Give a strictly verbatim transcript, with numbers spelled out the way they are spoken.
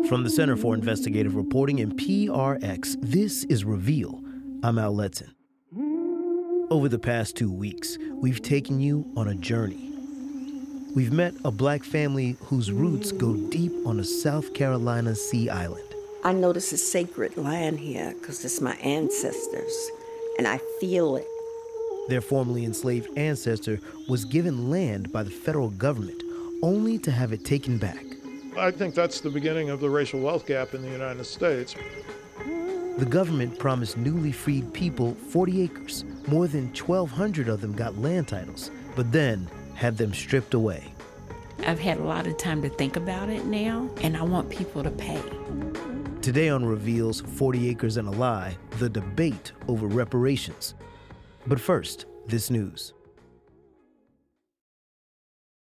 From the Center for Investigative Reporting and P R X, this is Reveal. I'm Al Letson. Over the past two weeks, we've taken you on a journey. We've met a black family whose roots go deep on a South Carolina sea island. I know this is sacred land here because it's my ancestors, and I feel it. Their formerly enslaved ancestor was given land by the federal government, only to have it taken back. I think that's the beginning of the racial wealth gap in the United States. The government promised newly freed people forty acres. More than twelve hundred of them got land titles, but then had them stripped away. I've had a lot of time to think about it now, and I want people to pay. Today on Reveal's forty Acres and a Lie, the debate over reparations. But first, this news.